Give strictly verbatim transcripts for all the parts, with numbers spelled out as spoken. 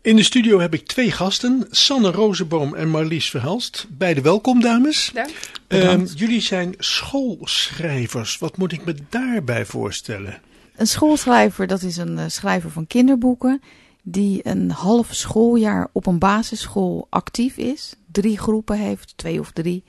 In de studio heb ik twee gasten, Sanne Rozenboom en Marlies Verhelst. Beide welkom, dames. Dank. Uh, jullie zijn schoolschrijvers. Wat moet ik me daarbij voorstellen? Een schoolschrijver, dat is een uh, schrijver van kinderboeken die een half schooljaar op een basisschool actief is. Drie groepen heeft, twee of drie.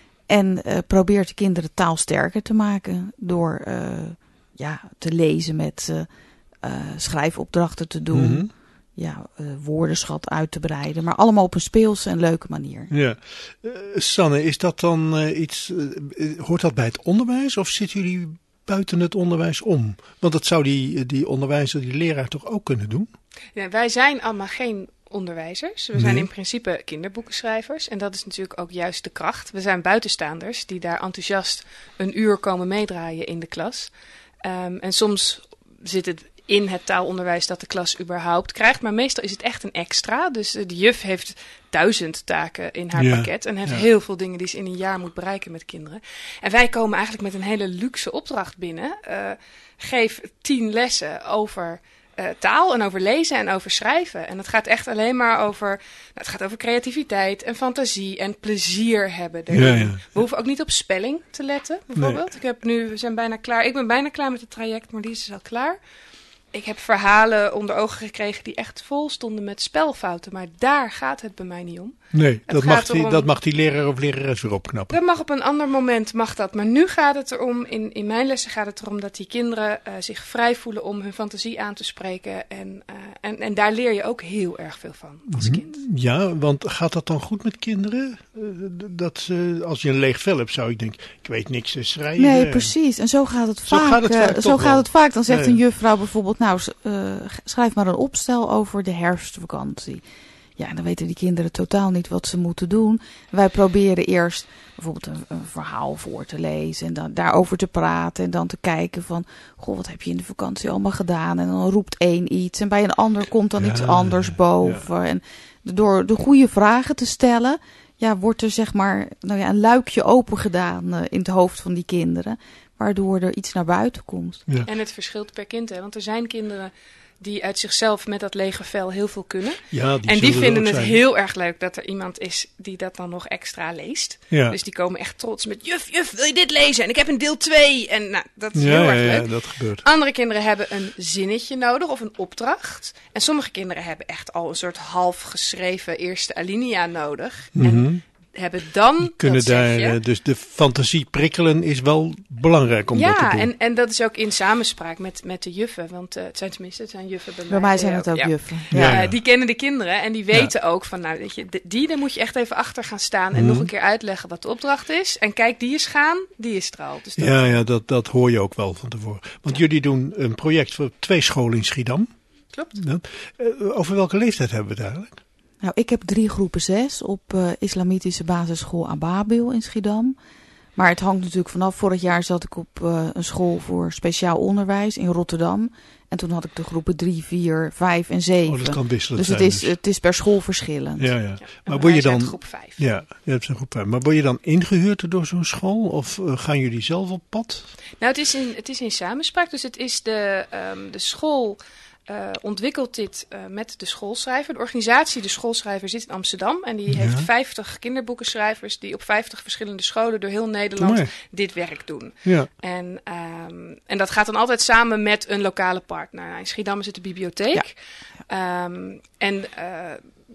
En uh, probeert de kinderen taalsterker te maken door uh, ja, te lezen met uh, uh, schrijfopdrachten te doen. Mm-hmm. Ja, uh, woordenschat uit te breiden, maar allemaal op een speelse en leuke manier. Ja. Uh, Sanne, is dat dan uh, iets, uh, hoort dat bij het onderwijs of zitten jullie buiten het onderwijs om? Want dat zou die, die onderwijzer, die leraar toch ook kunnen doen? Ja, wij zijn allemaal geen onderwijzers. We nee. zijn in principe kinderboekenschrijvers. En dat is natuurlijk ook juist de kracht. We zijn buitenstaanders die daar enthousiast een uur komen meedraaien in de klas. Um, en soms zit het in het taalonderwijs dat de klas überhaupt krijgt. Maar meestal is het echt een extra. Dus de juf heeft duizend taken in haar ja, pakket. En heeft ja. heel veel dingen die ze in een jaar moet bereiken met kinderen. En wij komen eigenlijk met een hele luxe opdracht binnen. Uh, geef tien lessen over uh, taal en over lezen en over schrijven. En het gaat echt alleen maar over, nou, het gaat over creativiteit en fantasie en plezier hebben. Ja, ja. We hoeven ook niet op spelling te letten, bijvoorbeeld. Nee. Ik heb nu, we zijn bijna klaar. Ik ben bijna klaar met het traject, maar die is al klaar. Ik heb verhalen onder ogen gekregen die echt vol stonden met spelfouten. Maar daar gaat het bij mij niet om. Nee, dat mag, die, erom, dat mag die leraar of lerares weer opknappen. Dat mag op een ander moment, mag dat. Maar nu gaat het erom, in, in mijn lessen gaat het erom dat die kinderen uh, zich vrij voelen om hun fantasie aan te spreken. En, uh, en, en daar leer je ook heel erg veel van als kind. Ja, want gaat dat dan goed met kinderen? Dat, uh, als je een leeg vel hebt, zou ik denken, ik weet niks te schrijven. Nee, precies. En zo gaat het zo vaak. Gaat het vaak uh, zo gaat het vaak. Dan zegt nee. een juffrouw bijvoorbeeld, nou, uh, schrijf maar een opstel over de herfstvakantie. Ja, en dan weten die kinderen totaal niet wat ze moeten doen. Wij proberen eerst bijvoorbeeld een, een verhaal voor te lezen en dan daarover te praten en dan te kijken van, goh, wat heb je in de vakantie allemaal gedaan? En dan roept één iets en bij een ander komt dan ja, iets anders boven. Ja. En door de goede vragen te stellen, ja, wordt er zeg maar nou ja, een luikje open gedaan uh, in het hoofd van die kinderen, waardoor er iets naar buiten komt. Ja. En het verschilt per kind, hè? Want er zijn kinderen die uit zichzelf met dat lege vel heel veel kunnen. Ja, die en die vinden het zijn. heel erg leuk dat er iemand is die dat dan nog extra leest. Ja. Dus die komen echt trots met, juf, juf, wil je dit lezen? En ik heb een deel twee. En nou, dat is ja, heel ja, erg leuk. Ja, dat gebeurt. Andere kinderen hebben een zinnetje nodig of een opdracht. En sommige kinderen hebben echt al een soort half geschreven eerste alinea nodig. Mm-hmm. En hebben dan die kunnen dat daar, zegje. dus de fantasie prikkelen is wel belangrijk om ja, dat te doen. Ja, en, en dat is ook in samenspraak met, met de juffen. Want uh, het zijn tenminste, het zijn juffen bij mij. Bij mij zijn het ook ja. juffen. Ja. Ja, Ja, ja. die kennen de kinderen en die weten ja. ook van, nou weet je, die, daar moet je echt even achter gaan staan en mm-hmm. nog een keer uitleggen wat de opdracht is. En kijk, die is gaan, die is er al. Dus dat ja, ja dat, dat hoor je ook wel van tevoren. Want ja. jullie doen een project voor twee scholen in Schiedam. Klopt. Ja. Uh, over welke leeftijd hebben we het eigenlijk? Nou, ik heb drie groepen zes op uh, Islamitische basisschool Ababil in Schiedam. Maar het hangt natuurlijk vanaf. Vorig jaar zat ik op uh, een school voor speciaal onderwijs in Rotterdam. En toen had ik de groepen drie, vier, vijf en zeven. Oh, dat kan wisselend dus zijn. het is, dus. het is per school verschillend. Ja, ja. ja Maar word je dan groep vijf. Ja, je hebt een groep vijf. Maar word je dan ingehuurd door zo'n school? Of uh, gaan jullie zelf op pad? Nou, het is in, het is in samenspraak. Dus het is de, um, de school Uh, ontwikkelt dit uh, met de schoolschrijver. De organisatie De Schoolschrijver zit in Amsterdam. En die ja. heeft vijftig kinderboekenschrijvers die op vijftig verschillende scholen door heel Nederland dit werk doen. Ja. En, um, en dat gaat dan altijd samen met een lokale partner. In Schiedam is het de bibliotheek. Ja. Um, en uh,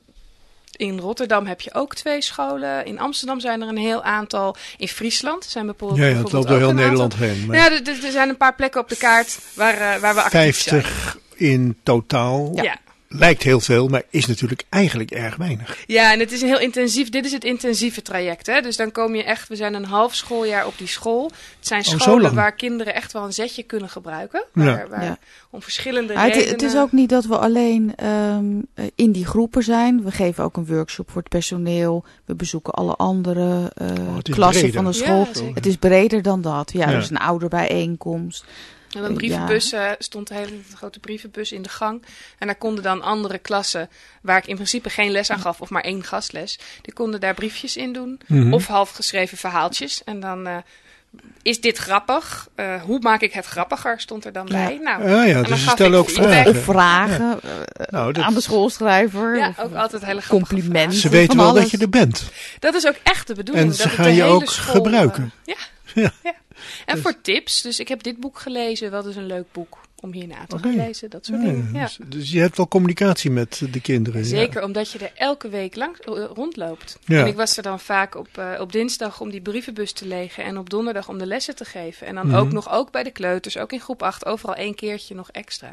in Rotterdam heb je ook twee scholen. In Amsterdam zijn er een heel aantal. In Friesland zijn bijvoorbeeld. Ja, ja het loopt door heel Nederland aantal. heen. Maar ja, er, er zijn een paar plekken op de kaart waar, uh, waar we actief vijftig zijn. In totaal. Ja. Lijkt heel veel, maar is natuurlijk eigenlijk erg weinig. Ja, en het is een heel intensief. Dit is het intensieve traject. Hè? Dus dan kom je echt, we zijn een half schooljaar op die school. Het zijn scholen oh, waar kinderen echt wel een zetje kunnen gebruiken. Waar, ja. waar, ja. Om verschillende ja, redenen. Het, het is ook niet dat we alleen um, in die groepen zijn. We geven ook een workshop voor het personeel. We bezoeken alle andere uh, oh, klassen breder. Van de school. Ja, het is breder dan dat. Ja, ja. Er is een ouderbijeenkomst. We hebben een brievenbus, ja. uh, stond een hele grote brievenbus in de gang. En daar konden dan andere klassen, waar ik in principe geen les aan gaf, of maar één gastles, die konden daar briefjes in doen. Mm-hmm. Of half geschreven verhaaltjes. En dan uh, is dit grappig? Uh, hoe maak ik het grappiger? Stond er dan ja. bij. Nou, ja, ja, dus ze stellen ook vragen. Of vragen ja. uh, nou, dat... aan de schoolschrijver. Ja, of ook altijd hele complimenten. Ze weten wel alles. dat je er bent. Dat is ook echt de bedoeling. En ze dat gaan het de je hele ook school, gebruiken. Uh, ja. ja. ja. En dus. voor tips. Dus ik heb dit boek gelezen. Wat is een leuk boek om hierna te okay. gaan lezen. Dat soort ja, dingen. Ja. Dus, dus je hebt wel communicatie met de kinderen. Zeker, ja. omdat je er elke week langs, uh, rondloopt. Ja. En ik was er dan vaak op, uh, op dinsdag om die brievenbus te legen. En op donderdag om de lessen te geven. En dan mm-hmm. ook nog ook bij de kleuters. Ook in groep acht. Overal één keertje nog extra.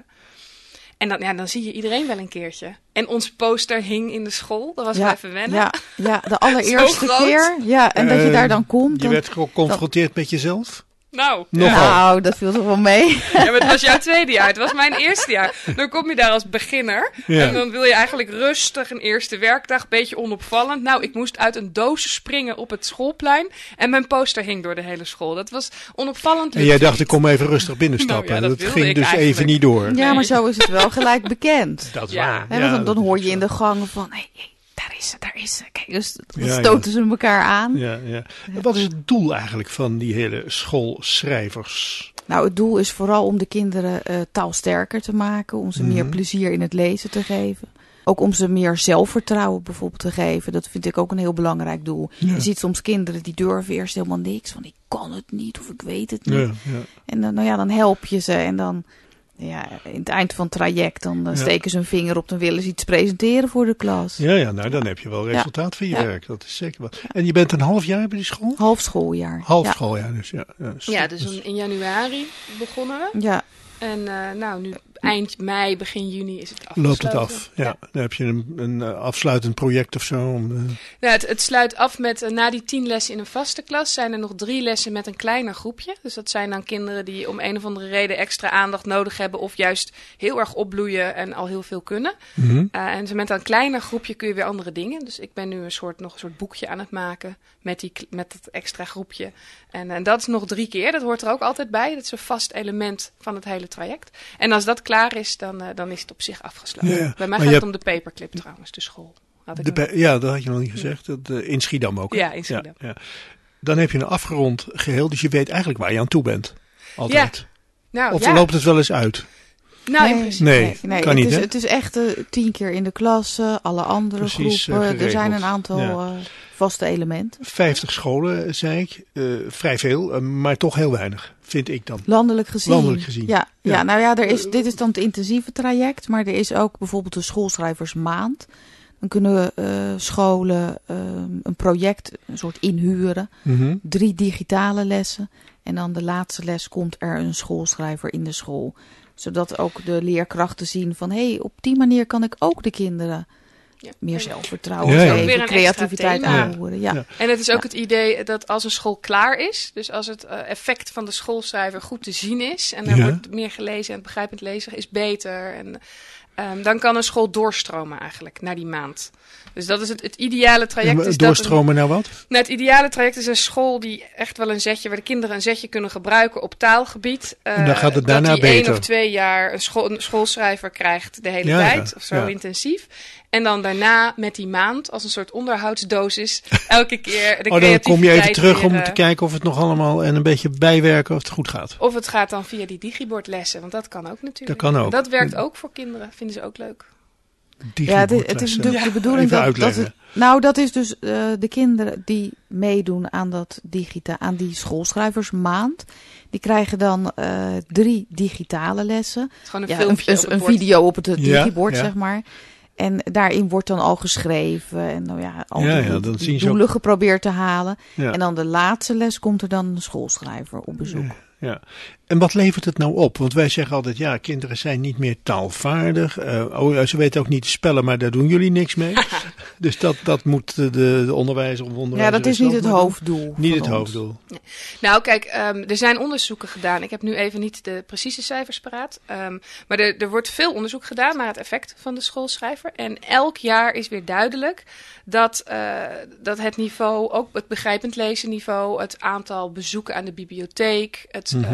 En dan, ja, dan zie je iedereen wel een keertje. En ons poster hing in de school. Dat was ja, wel even wennen. Ja, ja de allereerste keer. Ja, en uh, dat je daar dan komt. Je dan, werd geconfronteerd dan, met jezelf? Nou, nou, dat viel toch wel mee. Ja, maar het was jouw tweede jaar. Het was mijn eerste jaar. Dan kom je daar als beginner. Ja. En dan wil je eigenlijk rustig een eerste werkdag. Beetje onopvallend. Nou, ik moest uit een doos springen op het schoolplein. En mijn poster hing door de hele school. Dat was onopvallend. En jij dacht, ik kom even rustig binnenstappen. Nou, ja, dat dat ging dus eigenlijk. even niet door. Ja, maar zo is het wel gelijk bekend. Dat is ja. waar. En ja, dan, dan dat hoor je in zo. de gangen van... Hey, hey, daar is ze, daar is ze. Kijk, dus dan ja, stoten ja. ze elkaar aan. Ja, ja. En wat is het doel eigenlijk van die hele schoolschrijvers? Nou, het doel is vooral om de kinderen uh, taalsterker te maken. Om ze mm-hmm. meer plezier in het lezen te geven. Ook om ze meer zelfvertrouwen bijvoorbeeld te geven. Dat vind ik ook een heel belangrijk doel. Ja. Je ziet soms kinderen die durven eerst helemaal niks. Van ik kan het niet of ik weet het niet. Ja, ja. En dan, nou ja, dan help je ze en dan... Ja, in het eind van het traject dan uh, ja. steken ze hun vinger op, dan willen ze iets presenteren voor de klas. Ja, ja, nou dan heb je wel resultaat ja. van je ja. werk, dat is zeker wat. En je bent een half jaar bij die school? Half schooljaar. Half ja. schooljaar, dus ja. Ja, dus, ja, dus in januari begonnen we. Ja. En uh, nou, nu eind mei, begin juni is het afgesloten. Loopt het af, ja. ja. Dan heb je een, een uh, afsluitend project of zo. Om, uh... ja, het, het sluit af met, uh, na die tien lessen in een vaste klas, zijn er nog drie lessen met een kleiner groepje. Dus dat zijn dan kinderen die om een of andere reden extra aandacht nodig hebben of juist heel erg opbloeien en al heel veel kunnen. Mm-hmm. Uh, en met een kleiner groepje kun je weer andere dingen. Dus ik ben nu een soort, nog een soort boekje aan het maken met, die, met dat extra groepje. En, en dat is nog drie keer, dat hoort er ook altijd bij. Dat is een vast element van het hele traject. En als dat klaar is, dan, uh, dan is het op zich afgesloten. Ja, bij mij gaat het hebt... om de paperclip trouwens, de school. Had ik de pe- ja, dat had je nog niet gezegd. Dat, uh, in Schiedam ook. Ja, in Schiedam. Ja, ja. Dan heb je een afgerond geheel, dus je weet eigenlijk waar je aan toe bent. Altijd. Ja. Nou, of ja. loopt het wel eens uit? Nou, nee, in principe. Nee, nee, nee kan niet, het is, hè? Het is echt uh, tien keer in de klas, uh, alle andere Precies, groepen. Uh, er zijn een aantal ja. uh, vaste elementen. vijftig scholen, zei ik. Uh, vrij veel, uh, maar toch heel weinig, vind ik dan. Landelijk gezien. Landelijk gezien. Ja, ja. ja. ja nou ja, er is, dit is dan het intensieve traject. Maar er is ook bijvoorbeeld de schoolschrijversmaand. Dan kunnen uh, scholen uh, een project, een soort inhuren. Mm-hmm. Drie digitale lessen. En dan de laatste les komt er een schoolschrijver in de school. Zodat ook de leerkrachten zien van... hé, hey, op die manier kan ik ook de kinderen ja. meer zelfvertrouwen ja, ja. geven. Creativiteit aanhoren. Ja. Ja. En het is ook ja. het idee dat als een school klaar is... dus als het uh, effect van de schoolschrijver goed te zien is... en er ja. wordt meer gelezen en begrijpend lezen is beter... En, Um, dan kan een school doorstromen eigenlijk naar die maand. Dus dat is het, het ideale traject. Ja, is doorstromen dat een, naar wat? Nou, het ideale traject is een school die echt wel een zetje... waar de kinderen een zetje kunnen gebruiken op taalgebied. Uh, en dan gaat het daarna dat die beter. één of twee jaar een, school, een schoolschrijver krijgt de hele ja, tijd. Ja, of zo ja. intensief. En dan daarna met die maand als een soort onderhoudsdosis... elke keer de oh, dan kom je even terug weer, om te kijken of het nog allemaal... en een beetje bijwerken of het goed gaat. Of het gaat dan via die digibordlessen. Want dat kan ook natuurlijk. Dat kan ook. Dat werkt ook voor kinderen. Vinden ze ook leuk. Ja, het is, het is natuurlijk ja. de bedoeling dat, dat het, nou dat is dus uh, de kinderen die meedoen aan dat digita, aan die schoolschrijversmaand, die krijgen dan uh, drie digitale lessen. Het is gewoon een ja, filmpje, een, op een bord. video op het digibord ja, ja. zeg maar. En daarin wordt dan al geschreven en nou ja, al ja, die, ja, dan die zien doelen ook... geprobeerd te halen. Ja. En dan de laatste les komt er dan een schoolschrijver op bezoek. Ja. Ja. En wat levert het nou op? Want wij zeggen altijd, ja, kinderen zijn niet meer taalvaardig. Uh, oh, ze weten ook niet te spellen, maar daar doen jullie niks mee. Dus dat, dat moet de, de onderwijzer of onderwijzer... Ja, dat is niet het hoofddoel. Niet het ons. hoofddoel. Nee. Nou, kijk, um, er zijn onderzoeken gedaan. Ik heb nu even niet de precieze cijfers paraat. Um, maar er, er wordt veel onderzoek gedaan naar het effect van de schoolschrijver. En elk jaar is weer duidelijk dat, uh, dat het niveau, ook het begrijpend lezen niveau, het aantal bezoeken aan de bibliotheek, het mm-hmm. uh,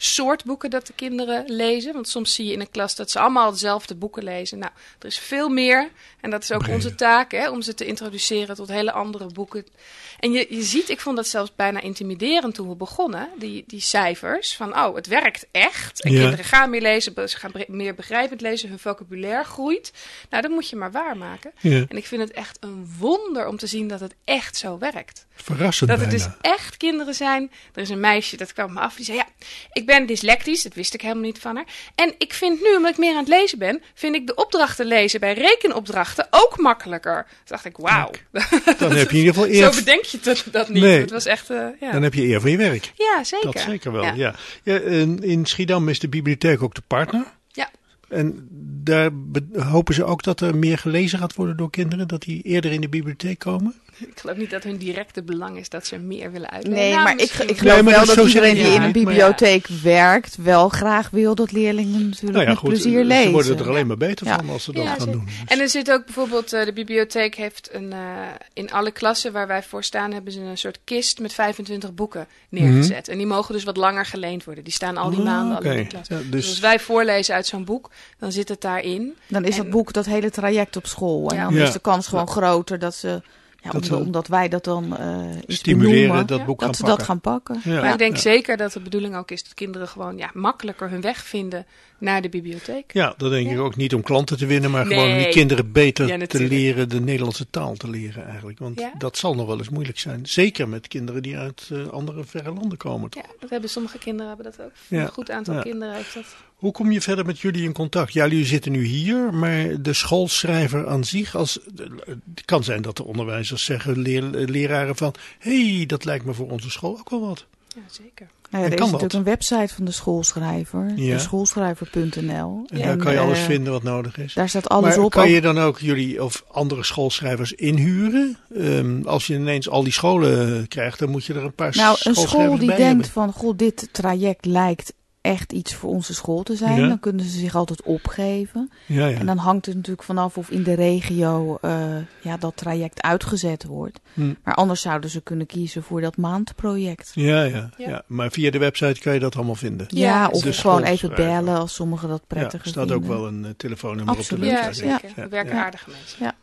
soort boeken dat de kinderen lezen. Want soms zie je in een klas dat ze allemaal dezelfde boeken lezen. Nou, er is veel meer. En dat is ook Breder. onze taak, hè, om ze te introduceren tot hele andere boeken. En je, je ziet, ik vond dat zelfs bijna intimiderend toen we begonnen. Die, die cijfers van, oh, het werkt echt. En Ja. kinderen gaan meer lezen, ze gaan bre- meer begrijpend lezen. Hun vocabulaire groeit. Nou, dat moet je maar waarmaken. Ja. En ik vind het echt een wonder om te zien dat het echt zo werkt. Verrassend Dat er bijna. dus echt kinderen zijn. Er is een meisje, dat kwam me af. Die zei, ja, ik ben dyslectisch. Dat wist ik helemaal niet van haar. En ik vind nu, omdat ik meer aan het lezen ben, vind ik de opdrachten lezen bij rekenopdrachten ook makkelijker. Toen dacht ik, wauw. Dan heb je in ieder geval eer. Zo bedenk je dat, dat niet. Nee. Het was echt, uh, ja. Dan heb je eer van je werk. Ja, zeker. Dat zeker wel, ja. Ja. ja. in, in Schiedam is de bibliotheek ook de partner. Ja. En daar be- hopen ze ook dat er meer gelezen gaat worden door kinderen, dat die eerder in de bibliotheek komen? Ik geloof niet dat hun directe belang is dat ze meer willen uitleggen. Nee, Nou, maar ik, misschien. ik geloof Nee, maar wel dat dat is zo iedereen die zeggen, in een ja. bibliotheek werkt wel graag wil dat leerlingen natuurlijk Nou ja, met goed, plezier ze lezen. worden er alleen maar beter Ja. van als ze dat Ja, gaan zeker. doen. Dus- En er zit ook bijvoorbeeld, uh, de bibliotheek heeft een, uh, in alle klassen waar wij voor staan, hebben ze een soort kist met vijfentwintig boeken neergezet. Mhm. En die mogen dus wat langer geleend worden. Die staan al die Ah, maanden oké. al in de klas. Ja, Dus, dus als wij voorlezen uit zo'n boek, dan zit het daarin. Dan is En- dat boek dat hele traject op school. En Ja. dan Ja. is de kans gewoon groter dat ze, ja, Dat omdat, ze omdat wij dat dan uh, eens stimuleren benoemen, dat Ja. boek dat gaan ze pakken. dat gaan pakken. Ja. Maar ik denk Ja. zeker dat de bedoeling ook is dat kinderen gewoon ja, makkelijker hun weg vinden naar de bibliotheek. Ja, dat denk ik Ja. ook niet om klanten te winnen, maar gewoon om die Nee. kinderen beter Ja, te natuurlijk. leren, de Nederlandse taal te leren eigenlijk. Want Ja. dat zal nog wel eens moeilijk zijn. Zeker met kinderen die uit uh, andere verre landen komen. Toch? Ja, dat hebben sommige kinderen hebben dat ook. Ja. Een goed aantal Ja. kinderen heeft dat. Hoe kom je verder met jullie in contact? Ja, jullie zitten nu hier, maar de schoolschrijver aan zich, als, het kan zijn dat de onderwijzers zeggen, leer, leraren van, hé, hey, dat lijkt me voor onze school ook wel wat. Ja, zeker. Nou ja, En er kan is dat? natuurlijk een website van de schoolschrijver, Ja. de schoolschrijver punt n l. En daar kan je eh, alles vinden wat nodig is. Daar staat alles maar op. kan ook- je dan ook jullie of andere schoolschrijvers inhuren? Um, als je ineens al die scholen krijgt, dan moet je er een paar Nou, een schoolschrijvers school die bij denkt hebben. van, goh, dit traject lijkt echt iets voor onze school te zijn. Ja. Dan kunnen ze zich altijd opgeven. Ja, ja. En dan hangt het natuurlijk vanaf of in de regio uh, ja, dat traject uitgezet wordt. Hm. Maar anders zouden ze kunnen kiezen voor dat maandproject. Ja, ja, ja. Ja. Maar via de website kan je dat allemaal vinden. Ja, Ja, of de gewoon even schoolschrijver. bellen als sommigen dat Ja, prettiger er staat vinden. ook wel een uh, telefoonnummer Absoluut. op de Ja, website. zeker. Ja, We werken ja. aardige mensen. Ja.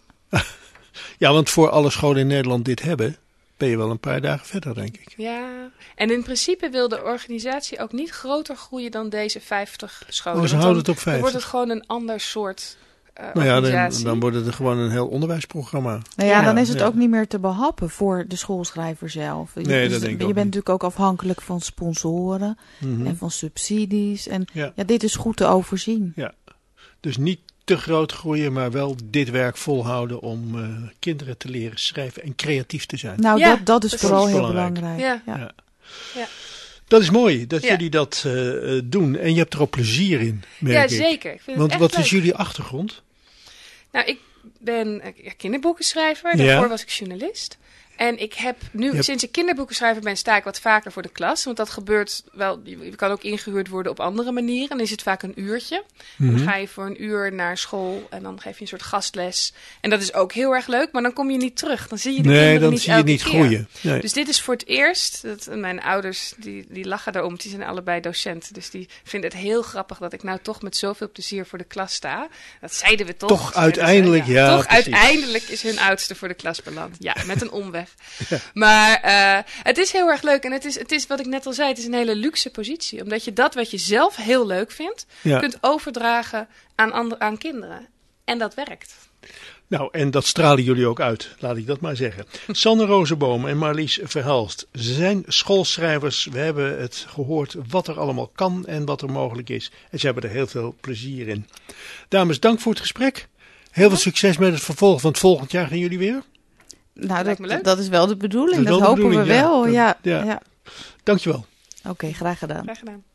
Ja, want voor alle scholen in Nederland dit hebben, ben je wel een paar dagen verder, denk ik. Ja, en in principe wil de organisatie ook niet groter groeien dan deze vijftig scholen. Oh, ze Want houden dan, het op dan wordt vijftig. het gewoon een ander soort uh, Nou ja, dan, organisatie. dan wordt het gewoon een heel onderwijsprogramma. Nou ja, Ja, dan is het ja. ook niet meer te behappen voor de schoolschrijver zelf. Je, Nee, dat dus denk ik je ook bent niet. natuurlijk ook afhankelijk van sponsoren Mhm. en van subsidies. En Ja. ja, dit is goed te overzien. Dus niet te groot groeien, maar wel dit werk volhouden om uh, kinderen te leren schrijven en creatief te zijn. Nou, Ja, dat, dat is precies. vooral heel Belangrijk. belangrijk. Ja. Ja. Ja. Dat is mooi, dat Ja. jullie dat uh, doen. En je hebt er ook plezier in, merk Ja, ik. zeker. Ik vind Want het echt wat is leuk. jullie achtergrond? Nou, ik ben uh, kinderboekenschrijver. Ja. Daarvoor was ik journalist. En ik heb nu, hebt- sinds ik kinderboekenschrijver ben, sta ik wat vaker voor de klas. Want dat gebeurt wel, je je kan ook ingehuurd worden op andere manieren. En dan is het vaak een uurtje. Mhm. Dan ga je voor een uur naar school en dan geef je een soort gastles. En dat is ook heel erg leuk, maar dan kom je niet terug. Dan zie je de Nee, kinderen dan niet zie je elke niet keer. groeien. Nee. Dus dit is voor het eerst. Dat, mijn ouders die, die lachen daarom. Die zijn allebei docent. Dus die vinden het heel grappig dat ik nou toch met zoveel plezier voor de klas sta. Dat zeiden we toch. Toch zeiden ze, uiteindelijk, ja, Toch precies. uiteindelijk is hun oudste voor de klas beland. Ja, met een omweg. Maar uh, het is heel erg leuk. En het is, het is wat ik net al zei. Het is een hele luxe positie. Omdat je dat wat je zelf heel leuk vindt, Ja. kunt overdragen aan, andere, aan kinderen. En dat werkt. Nou, en dat stralen jullie ook uit, laat ik dat maar zeggen. Sanne Rozenboom en Marlies Verhelst, ze zijn schoolschrijvers. We hebben het gehoord wat er allemaal kan en wat er mogelijk is. En ze hebben er heel veel plezier in. Dames, dank voor het gesprek. Heel veel succes met het vervolg van het volgend jaar. Gaan jullie weer? Nou, Lijkt me dat, leuk. dat is wel de bedoeling. Dat Dat, is wel de hopen we bedoeling, ja. wel. Dat- Ja, ja. ja. Dankjewel. Oké, graag gedaan. Graag gedaan.